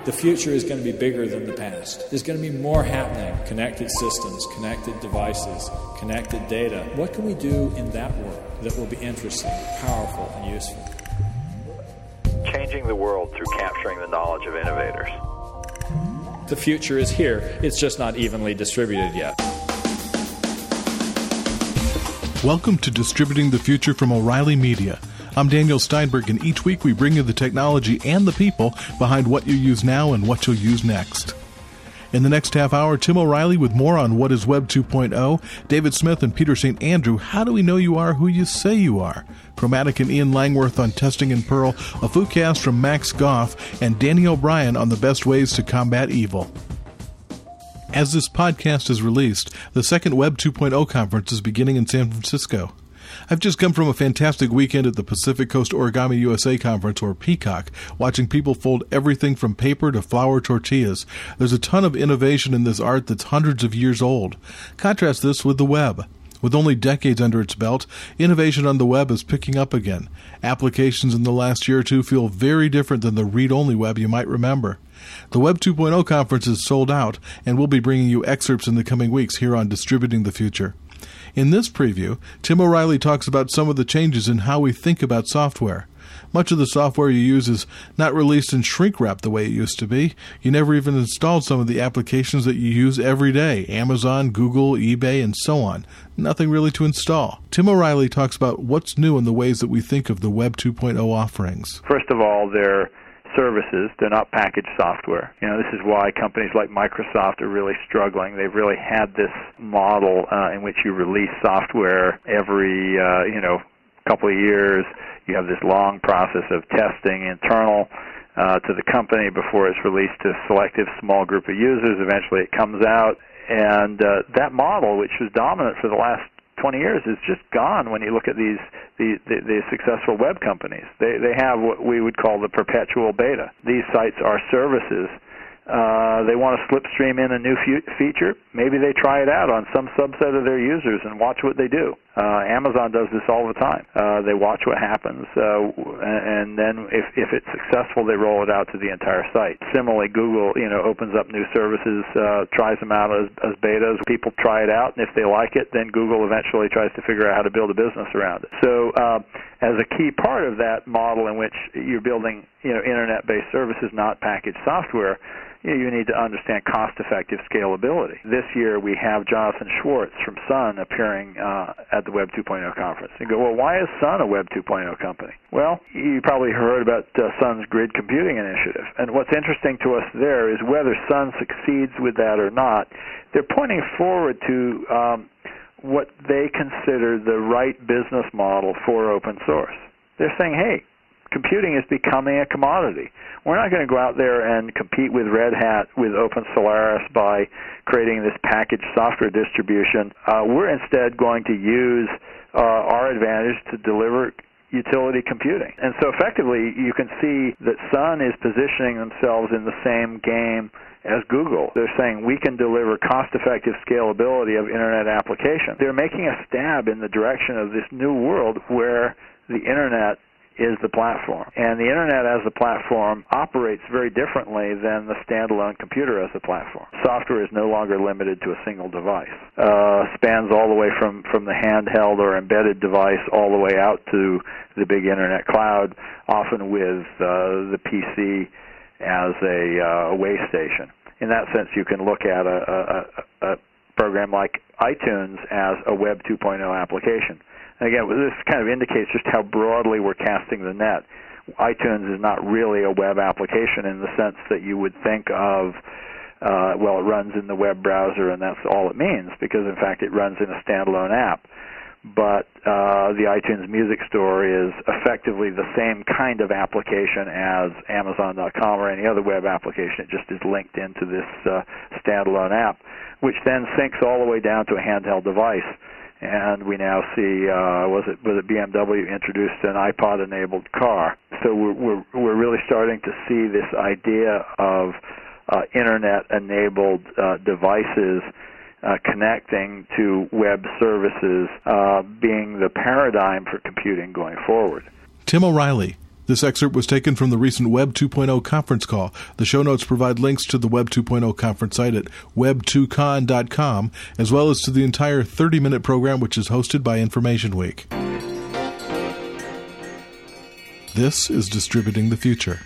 The future is going to be bigger than the past. There's going to be more happening. Connected systems, connected devices, connected data. What can we do in that world that will be interesting, powerful, and useful? Changing the world through capturing the knowledge of innovators. The future is here. It's just not evenly distributed yet. Welcome to Distributing the Future from O'Reilly Media. I'm Daniel Steinberg, and each week we bring you the technology and the people behind what you use now and what you'll use next. In the next half hour, Tim O'Reilly with more on what is Web 2.0, David Smith and Peter St. Andrew, how do we know you are who you say you are? Chromatic and Ian Langworth on testing in Perl, a foodcast from Max Goff, and Danny O'Brien on the best ways to combat evil. As this podcast is released, the second Web 2.0 conference is beginning in San Francisco. I've just come from a fantastic weekend at the Pacific Coast Origami USA Conference, or PCOC, watching people fold everything from paper to flour tortillas. There's a ton of innovation in this art that's hundreds of years old. Contrast this with the web. With only decades under its belt, innovation on the web is picking up again. Applications in the last year or two feel very different than the read-only web you might remember. The Web 2.0 conference is sold out, and we'll be bringing you excerpts in the coming weeks here on Distributing the Future. In this preview, Tim O'Reilly talks about some of the changes in how we think about software. Much of the software you use is not released in shrink wrap the way it used to be. You never even installed some of the applications that you use every day, Amazon, Google, eBay, and so on. Nothing really to install. Tim O'Reilly talks about what's new in the ways that we think of the Web 2.0 offerings. First of all, they're services. They're not packaged software. This is why companies like Microsoft are really struggling. They've really had this model in which you release software every, couple of years. You have this long process of testing internal to the company before it's released to a selective small group of users. Eventually it comes out. And that model, which was dominant for the last 20 years, is just gone when you look at the successful web companies. They have what we would call the perpetual beta. These sites are services. They want to slipstream in a new feature. Maybe they try it out on some subset of their users and watch what they do. Amazon does this all the time. They watch what happens, and then if it's successful, they roll it out to the entire site. Similarly, Google, opens up new services, tries them out as betas. People try it out, and if they like it, then Google eventually tries to figure out how to build a business around it. So, as a key part of that model in which you're building, internet-based services, not packaged software, you need to understand cost-effective scalability. This year we have Jonathan Schwartz from Sun appearing at the Web 2.0 conference. You go, well, why is Sun a Web 2.0 company? Well, you probably heard about Sun's grid computing initiative. And what's interesting to us there is whether Sun succeeds with that or not, they're pointing forward to what they consider the right business model for open source. They're saying, hey, computing is becoming a commodity. We're not going to go out there and compete with Red Hat, with OpenSolaris by creating this packaged software distribution. We're instead going to use our advantage to deliver utility computing. And so effectively, you can see that Sun is positioning themselves in the same game as Google. They're saying we can deliver cost-effective scalability of Internet applications. They're making a stab in the direction of this new world where the Internet is the platform. And the Internet as a platform operates very differently than the standalone computer as a platform. Software is no longer limited to a single device. Spans all the way from the handheld or embedded device all the way out to the big Internet cloud, often with the PC as a way station. In that sense, you can look at a program like iTunes as a Web 2.0 application. And again, this kind of indicates just how broadly we're casting the net. iTunes is not really a web application in the sense that you would think of, it runs in the web browser and that's all it means, because in fact it runs in a standalone app. But the iTunes Music Store is effectively the same kind of application as Amazon.com or any other web application. It just is linked into this standalone app, which then syncs all the way down to a handheld device. And we now see, was it BMW introduced an iPod-enabled car? So we're really starting to see this idea of Internet-enabled devices connecting to web services being the paradigm for computing going forward. Tim O'Reilly, This excerpt was taken from the recent Web 2.0 conference call. The show notes provide links to the Web 2.0 conference site at web2con.com, as well as to the entire 30-minute program, which is hosted by Information Week. This is Distributing the Future.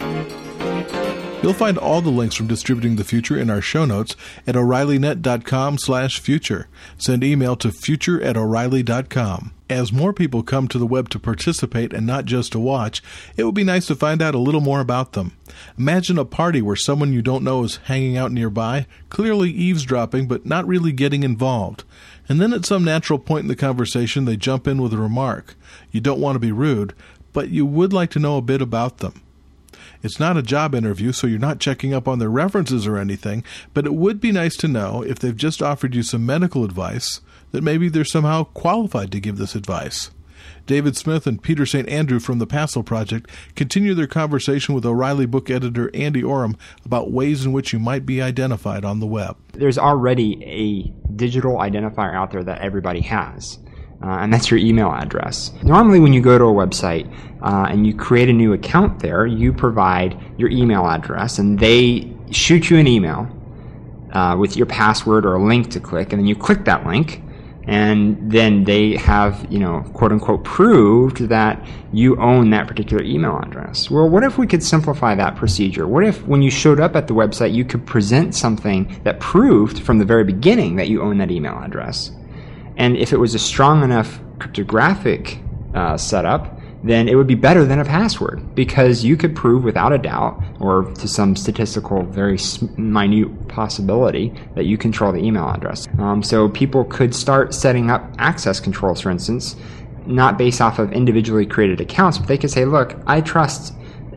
You'll find all the links from Distributing the Future in our show notes at O'ReillyNet.com/future. Send email to future@O'Reilly.com. As more people come to the web to participate and not just to watch, it would be nice to find out a little more about them. Imagine a party where someone you don't know is hanging out nearby, clearly eavesdropping but not really getting involved. And then at some natural point in the conversation, they jump in with a remark. You don't want to be rude, but you would like to know a bit about them. It's not a job interview, so you're not checking up on their references or anything, but it would be nice to know if they've just offered you some medical advice, that maybe they're somehow qualified to give this advice. David Smith and Peter St. Andrew from the Passel Project continue their conversation with O'Reilly book editor Andy Oram about ways in which you might be identified on the web. There's already a digital identifier out there that everybody has. And that's your email address. Normally when you go to a website and you create a new account there, you provide your email address and they shoot you an email with your password or a link to click, and then you click that link and then they have, quote unquote, proved that you own that particular email address. Well, what if we could simplify that procedure? What if when you showed up at the website you could present something that proved from the very beginning that you own that email address? And if it was a strong enough cryptographic setup, then it would be better than a password, because you could prove without a doubt, or to some statistical, very minute possibility, that you control the email address. So people could start setting up access controls, for instance, not based off of individually created accounts, but they could say, look, I trust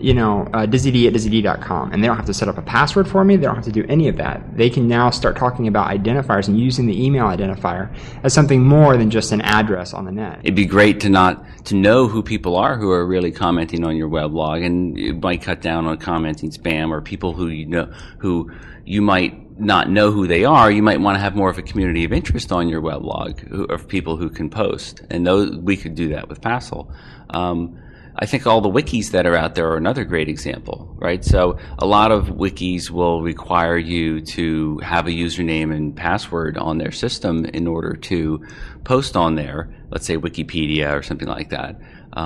DizzyD@DizzyD.com, and they don't have to set up a password for me. They don't have to do any of that. They can now start talking about identifiers and using the email identifier as something more than just an address on the net. It'd be great to know who people are who are really commenting on your weblog, and it might cut down on commenting spam or people who you might not know who they are. You might want to have more of a community of interest on your weblog of people who can post, and we could do that with Passel. I think all the wikis that are out there are another great example, right? So a lot of wikis will require you to have a username and password on their system in order to post on there, let's say Wikipedia or something like that.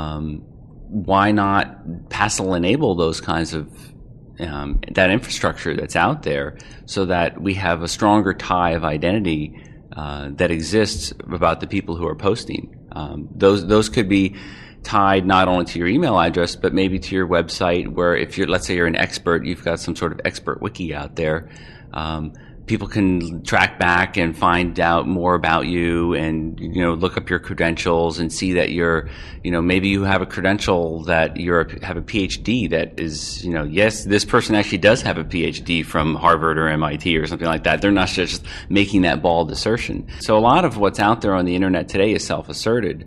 Why not Passel enable those kinds of that infrastructure that's out there so that we have a stronger tie of identity that exists about the people who are posting? Those could be tied not only to your email address, but maybe to your website, where if let's say you're an expert, you've got some sort of expert wiki out there. People can track back and find out more about you, and look up your credentials and see that you're, maybe you have a credential that have a PhD that is, yes, this person actually does have a PhD from Harvard or MIT or something like that. They're not just making that bald assertion. So a lot of what's out there on the internet today is self-asserted.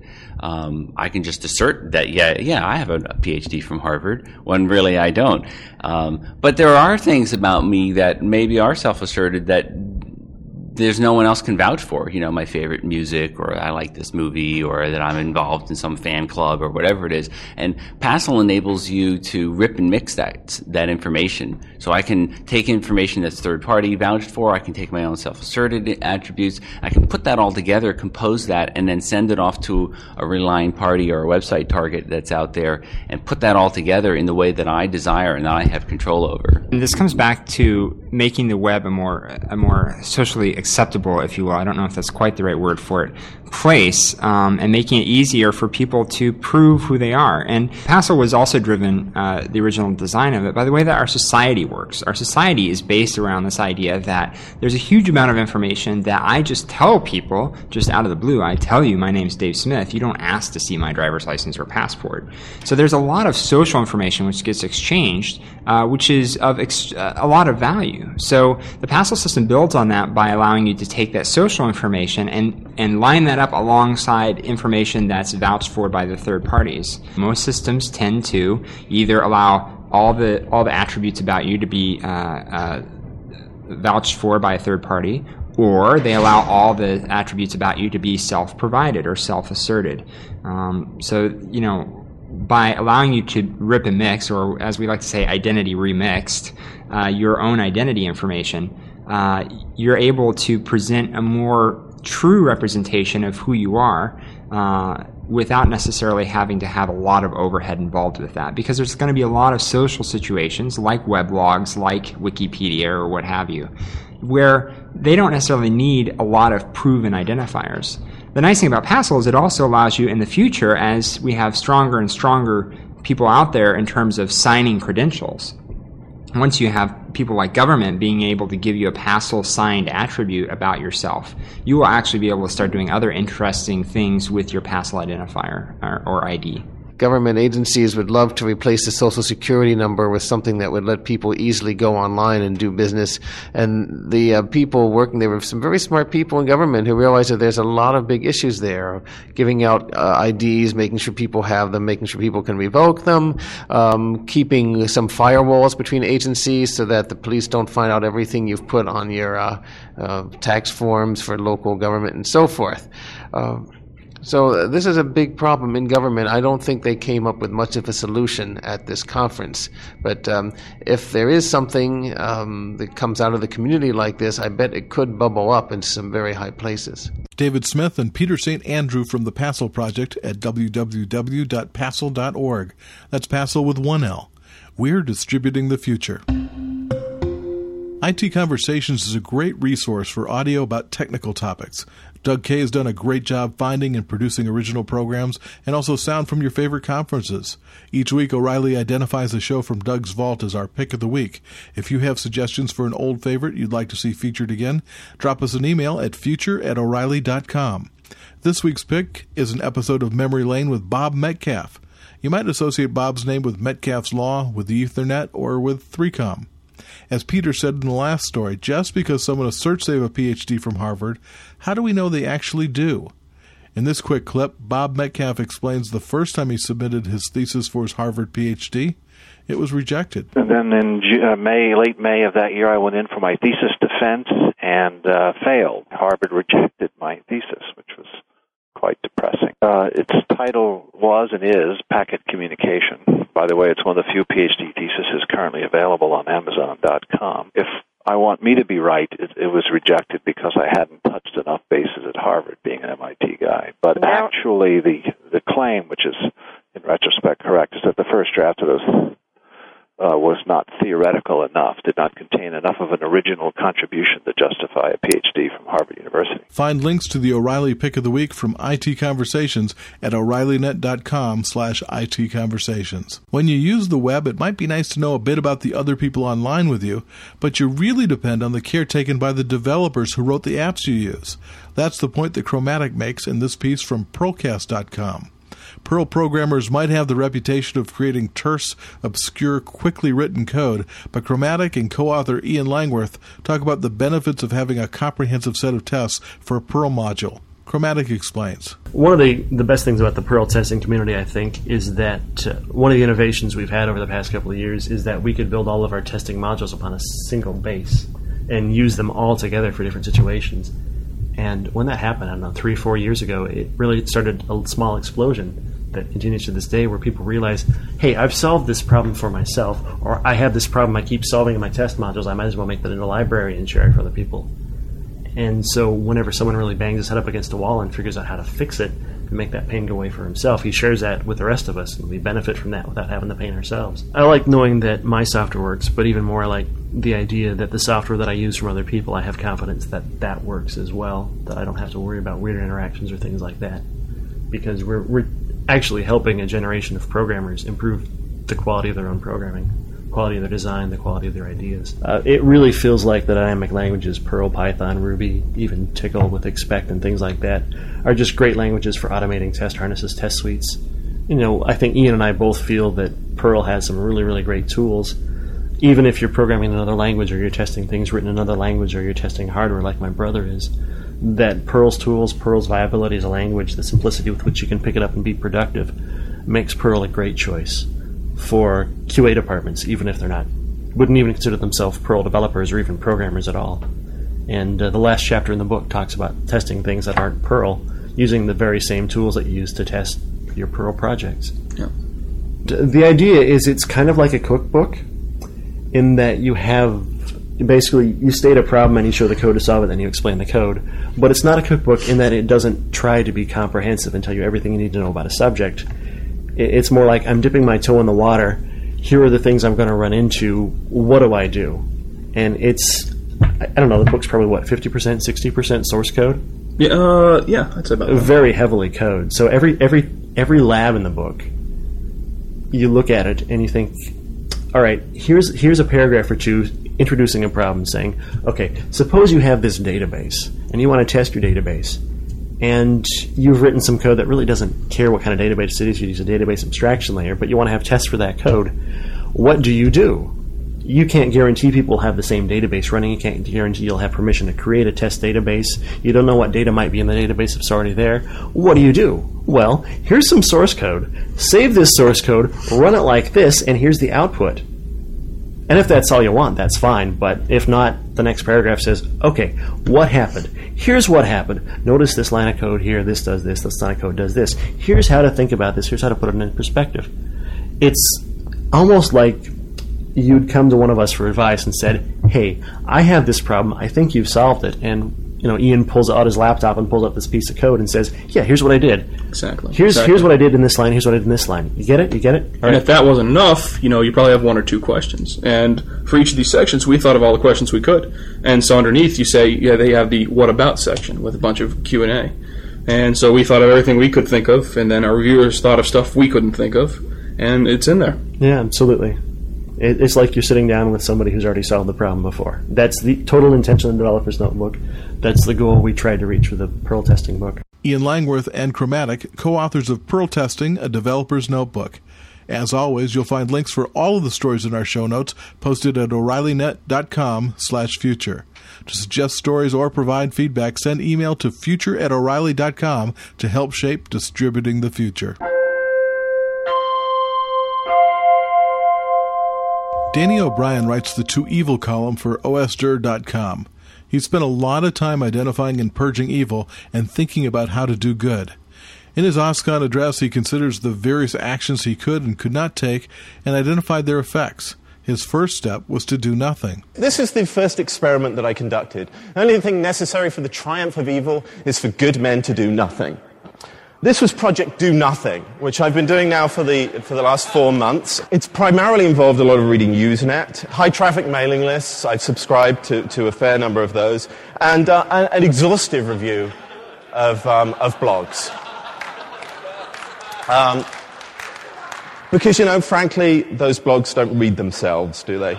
I can just assert that, yeah, I have a PhD from Harvard, when really I don't. But there are things about me that maybe are self-asserted that there's no one else can vouch for. My favorite music, or I like this movie, or that I'm involved in some fan club, or whatever it is. And Passel enables you to rip and mix that information. So I can take information that's third-party vouched for, I can take my own self-asserted attributes, I can put that all together, compose that, and then send it off to a relying party or a website target that's out there, and put that all together in the way that I desire and that I have control over. And this comes back to making the web a more socially acceptable, if you will, I don't know if that's quite the right word for it, place, and making it easier for people to prove who they are. And Passel was also driven, the original design of it, by the way that our society works. Our society is based around this idea that there's a huge amount of information that I just tell people, just out of the blue. I tell you, my name's Dave Smith. You don't ask to see my driver's license or passport. So there's a lot of social information which gets exchanged, which is of a lot of value. So the Passel system builds on that by allowing you to take that social information and line that up alongside information that's vouched for by the third parties. Most systems tend to either allow all the attributes about you to be vouched for by a third party, or they allow all the attributes about you to be self-provided or self-asserted. So by allowing you to rip and mix, or as we like to say, identity remixed, your own identity information, you're able to present a more true representation of who you are without necessarily having to have a lot of overhead involved with that. Because there's going to be a lot of social situations like weblogs, like Wikipedia or what have you, where they don't necessarily need a lot of proven identifiers. The nice thing about Passel is it also allows you in the future, as we have stronger and stronger people out there in terms of signing credentials, once you have people like government being able to give you a Passel signed attribute about yourself, you will actually be able to start doing other interesting things with your Passel identifier or ID. Government agencies would love to replace the Social Security number with something that would let people easily go online and do business. And the people working there were some very smart people in government who realized that there's a lot of big issues there. Giving out IDs, making sure people have them, making sure people can revoke them, keeping some firewalls between agencies so that the police don't find out everything you've put on your tax forms for local government and so forth. So this is a big problem in government. I don't think they came up with much of a solution at this conference. But if there is something that comes out of the community like this, I bet it could bubble up into some very high places. David Smith and Peter St. Andrew from the Passel Project at www.passel.org. That's Passel with one L. We're distributing the future. IT Conversations is a great resource for audio about technical topics. Doug Kay has done a great job finding and producing original programs and also sound from your favorite conferences. Each week, O'Reilly identifies a show from Doug's vault as our pick of the week. If you have suggestions for an old favorite you'd like to see featured again, drop us an email at future@O'Reilly.com. This week's pick is an episode of Memory Lane with Bob Metcalf. You might associate Bob's name with Metcalfe's Law, with the Ethernet, or with 3Com. As Peter said in the last story, just because someone asserts they have a PhD from Harvard, how do we know they actually do? In this quick clip, Bob Metcalf explains the first time he submitted his thesis for his Harvard PhD, it was rejected. And then in late May of that year, I went in for my thesis defense and failed. Harvard rejected my thesis, which was quite depressing. Its title was and is Packet Communication. By the way, it's one of the few PhD theses currently available on Amazon.com. If I want me to be right, it was rejected because I hadn't touched enough bases at Harvard, being an MIT guy. But actually, the claim, which is in retrospect correct, is that the first draft of those was not theoretical enough, did not contain enough of an original contribution to justify a PhD from Harvard University. Find links to the O'Reilly Pick of the Week from IT Conversations at O'ReillyNet.com/IT Conversations. When you use the web, it might be nice to know a bit about the other people online with you, but you really depend on the care taken by the developers who wrote the apps you use. That's the point that Chromatic makes in this piece from Pearlcast.com. Perl programmers might have the reputation of creating terse, obscure, quickly written code, but Chromatic and co-author Ian Langworth talk about the benefits of having a comprehensive set of tests for a Perl module. Chromatic explains. One of the best things about the Perl testing community, I think, is that one of the innovations we've had over the past couple of years is that we could build all of our testing modules upon a single base and use them all together for different situations. And when that happened, I don't know, 3-4 years ago, it really started a small explosion that continues to this day where people realize, hey, I've solved this problem for myself, or I have this problem I keep solving in my test modules, I might as well make that into a library and share it for other people. And so whenever someone really bangs his head up against a wall and figures out how to fix it and make that pain go away for himself, he shares that with the rest of us, and we benefit from that without having the pain ourselves. I like knowing that my software works, but even more I like the idea that the software that I use from other people, I have confidence that that works as well, that I don't have to worry about weird interactions or things like that. Because we're actually helping a generation of programmers improve the quality of their own programming, quality of their design, the quality of their ideas. It really feels like the dynamic languages, Perl, Python, Ruby, even Tcl with Expect and things like that, are just great languages for automating test harnesses, test suites. You know, I think Ian and I both feel that Perl has some really, really great tools. Even if you're programming in another language, or you're testing things written in another language, or you're testing hardware like my brother is, that Perl's tools, Perl's viability as a language, the simplicity with which you can pick it up and be productive, makes Perl a great choice for QA departments, even if wouldn't even consider themselves Perl developers or even programmers at all. And the last chapter in the book talks about testing things that aren't Perl, using the very same tools that you use to test your Perl projects. Yeah. The idea is it's kind of like a cookbook in that you have basically you state a problem and you show the code to solve it, and you explain the code. But it's not a cookbook in that it doesn't try to be comprehensive and tell you everything you need to know about a subject. It's more like, I'm dipping my toe in the water. Here are the things I'm going to run into. What do I do? And it's, I don't know, the book's probably, 50%, 60% source code? Yeah, I'd say about that. Very heavily code. So every lab in the book, you look at it and you think, all right, here's a paragraph or two introducing a problem, saying, okay, suppose you have this database and you want to test your database, and you've written some code that really doesn't care what kind of database it is. You use a database abstraction layer, but you want to have tests for that code. What do? You can't guarantee people will have the same database running. You can't guarantee you'll have permission to create a test database. You don't know what data might be in the database if it's already there. What do? Well, here's some source code. Save this source code, run it like this, and here's the output. And if that's all you want, that's fine. But if not, the next paragraph says, okay, what happened? Here's what happened. Notice this line of code here. This does this. This line of code does this. Here's how to think about this. Here's how to put it in perspective. It's almost like you'd come to one of us for advice and said, hey, I have this problem. I think you've solved it. And Ian pulls out his laptop and pulls up this piece of code and says, yeah, here's what I did. Exactly. Here's what I did in this line. Here's what I did in this line. You get it? All and right. If that wasn't enough, you probably have one or two questions. And for each of these sections, we thought of all the questions we could. And so underneath, you say, yeah, they have the what about section with a bunch of Q&A. And so we thought of everything we could think of, and then our reviewers thought of stuff we couldn't think of, and it's in there. Yeah, absolutely. It's like you're sitting down with somebody who's already solved the problem before. That's the total intention of the Developer's Notebook. That's the goal we tried to reach with the Perl testing book. Ian Langworth and Chromatic, co-authors of Perl Testing, a Developer's Notebook. As always, you'll find links for all of the stories in our show notes posted at O'ReillyNet.com/future. To suggest stories or provide feedback, send email to future@O'Reilly.com to help shape distributing the future. Danny O'Brien writes the To Evil column for OSDir.com. He spent a lot of time identifying and purging evil and thinking about how to do good. In his OSCON address, he considers the various actions he could and could not take and identified their effects. His first step was to do nothing. This is the first experiment that I conducted. The only thing necessary for the triumph of evil is for good men to do nothing. This was Project Do Nothing, which I've been doing now for the last 4 months. It's primarily involved a lot of reading Usenet, high-traffic mailing lists. I've subscribed to a fair number of those, and an exhaustive review of blogs. Because, frankly, those blogs don't read themselves, do they?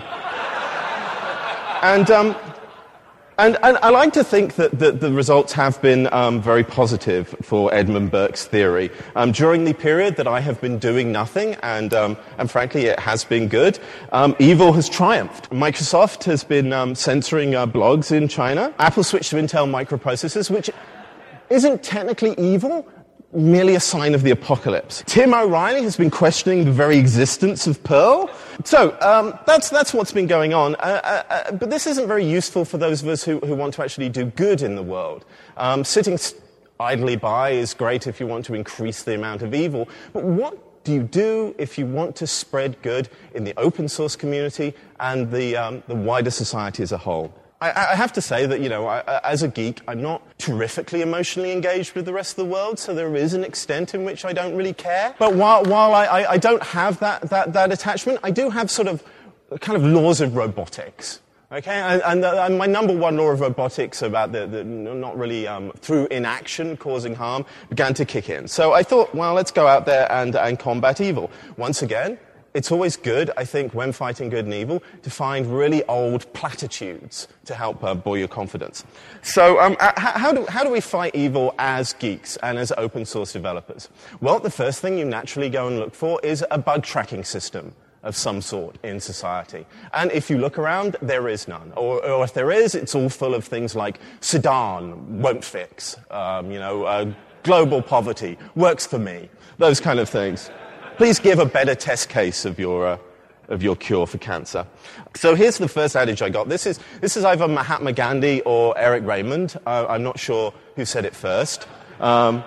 And I like to think that the results have been very positive for Edmund Burke's theory. During the period that I have been doing nothing, and frankly it has been good, evil has triumphed. Microsoft has been censoring blogs in China. Apple switched to Intel microprocessors, which isn't technically evil, merely a sign of the apocalypse. Tim O'Reilly has been questioning the very existence of Perl. So that's what's been going on. But this isn't very useful for those of us who want to actually do good in the world. Sitting idly by is great if you want to increase the amount of evil. But what do you do if you want to spread good in the open source community and the wider society as a whole? I have to say that, as a geek, I'm not terrifically emotionally engaged with the rest of the world, so there is an extent in which I don't really care. But while I don't have that attachment, I do have sort of kind of laws of robotics. Okay, and my number one law of robotics about the not really through inaction causing harm began to kick in. So I thought, well, let's go out there and combat evil. Once again, it's always good, I think, when fighting good and evil, to find really old platitudes to help buoy your confidence. So how do we fight evil as geeks and as open source developers? Well, the first thing you naturally go and look for is a bug tracking system of some sort in society. And if you look around, there is none. Or if there is, it's all full of things like Sudan won't fix, global poverty works for me, those kind of things. Please give a better test case of your cure for cancer. So here's the first adage I got. This is either Mahatma Gandhi or Eric Raymond. I'm not sure who said it first.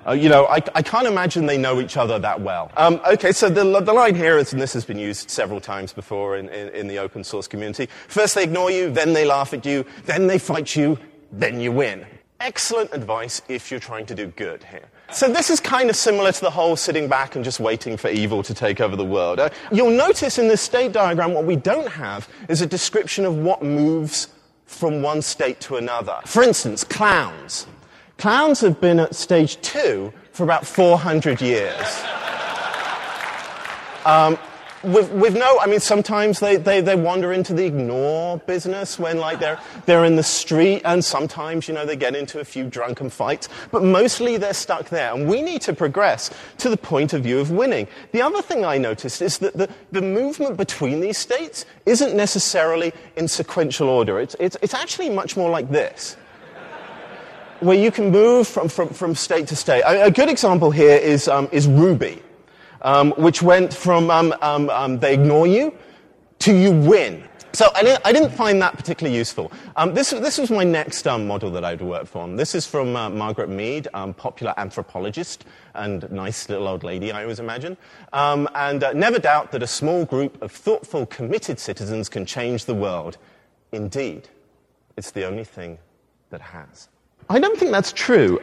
I can't imagine they know each other that well. Okay, so the line here is, and this has been used several times before in the open source community, first they ignore you, then they laugh at you, then they fight you, then you win. Excellent advice if you're trying to do good here. So this is kind of similar to the whole sitting back and just waiting for evil to take over the world. You'll notice in this state diagram what we don't have is a description of what moves from one state to another. For instance, clowns. Clowns have been at stage 2 for about 400 years. Sometimes they wander into the ignore business when they're in the street, and sometimes, they get into a few drunken fights, but mostly they're stuck there, and we need to progress to the point of view of winning. The other thing I noticed is that the movement between these states isn't necessarily in sequential order. It's actually much more like this, where you can move from state to state. A good example here is Ruby. Which went from they ignore you to you win. So I didn't find that particularly useful. This was my next model that I'd work from. This is from Margaret Mead, popular anthropologist and nice little old lady, I always imagine. Never doubt that a small group of thoughtful, committed citizens can change the world. Indeed, it's the only thing that has. I don't think that's true.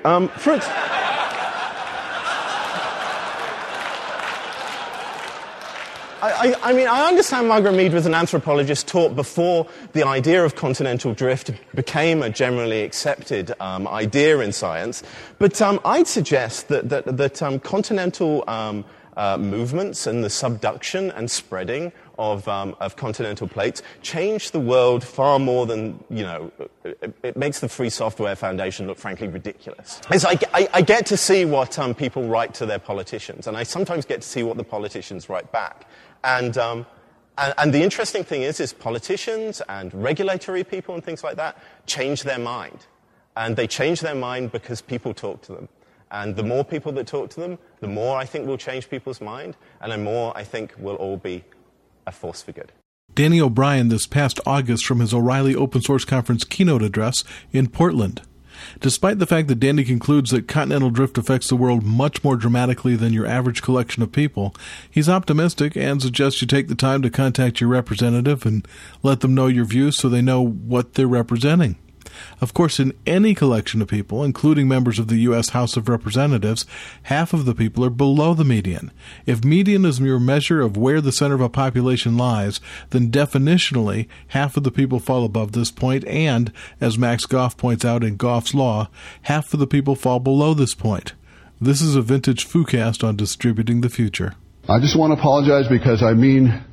I understand Margaret Mead was an anthropologist taught before the idea of continental drift became a generally accepted idea in science. But I'd suggest that continental movements and the subduction and spreading of continental plates change the world far more than, it makes the Free Software Foundation look frankly ridiculous. I get to see what people write to their politicians, and I sometimes get to see what the politicians write back. And the interesting thing is politicians and regulatory people and things like that change their mind. And they change their mind because people talk to them. And the more people that talk to them, the more I think will change people's mind, and the more I think we'll all be a force for good. Danny O'Brien this past August from his O'Reilly Open Source Conference keynote address in Portland. Despite the fact that Danny concludes that continental drift affects the world much more dramatically than your average collection of people, he's optimistic and suggests you take the time to contact your representative and let them know your views so they know what they're representing. Of course, in any collection of people, including members of the U.S. House of Representatives, half of the people are below the median. If median is your measure of where the center of a population lies, then definitionally, half of the people fall above this point, and, as Max Goff points out in Goff's Law, half of the people fall below this point. This is a vintage FooCast on distributing the future. I just want to apologize because I mean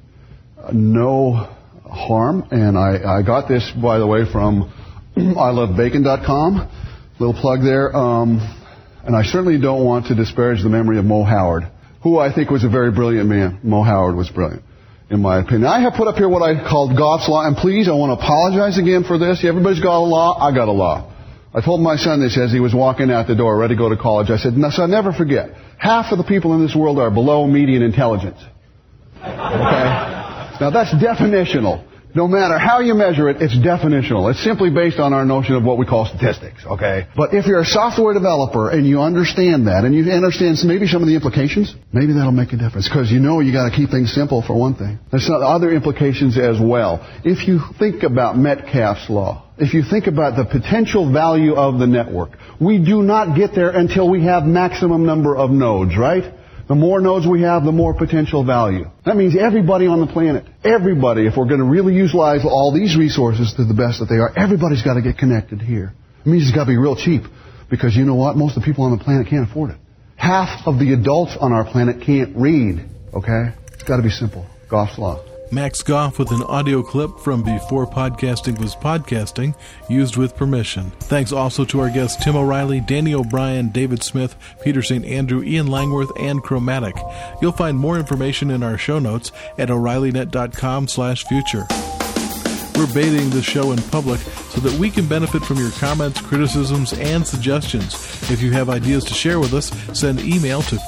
no harm, and I got this, by the way, from ilovebacon.com, little plug there, and I certainly don't want to disparage the memory of Mo Howard, who I think was a very brilliant man. Mo Howard was brilliant, in my opinion. I have put up here what I called Goff's Law, and please, I want to apologize again for this. Everybody's got a law, I got a law. I told my son this as he was walking out the door, ready to go to college. I said, no, son, never forget, half of the people in this world are below median intelligence. Okay? Now that's definitional. No matter how you measure it, it's definitional. It's simply based on our notion of what we call statistics, okay? But if you're a software developer and you understand that, and you understand maybe some of the implications, maybe that'll make a difference. Because you got to keep things simple, for one thing. There's some other implications as well. If you think about Metcalfe's law, if you think about the potential value of the network, we do not get there until we have maximum number of nodes, right? The more nodes we have, the more potential value. That means everybody on the planet, everybody, if we're going to really utilize all these resources to the best that they are, everybody's got to get connected here. It means it's got to be real cheap, because you know what? Most of the people on the planet can't afford it. Half of the adults on our planet can't read, okay? It's got to be simple. Goff's Law. Max Goff with an audio clip from Before Podcasting Was Podcasting, used with permission. Thanks also to our guests Tim O'Reilly, Danny O'Brien, David Smith, Peter St. Andrew, Ian Langworth, and Chromatic. You'll find more information in our show notes at O'ReillyNet.com/future. We're baiting this show in public so that we can benefit from your comments, criticisms, and suggestions. If you have ideas to share with us, send email to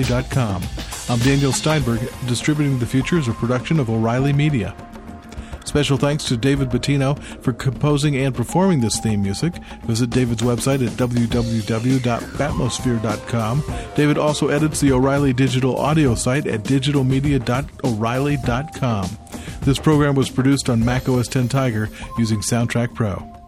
future@O'Reilly.com. I'm Daniel Steinberg. Distributing the Future is a production of O'Reilly Media. Special thanks to David Bettino for composing and performing this theme music. Visit David's website at www.batmosphere.com. David also edits the O'Reilly Digital Audio site at digitalmedia.o'reilly.com. This program was produced on Mac OS X Tiger using Soundtrack Pro.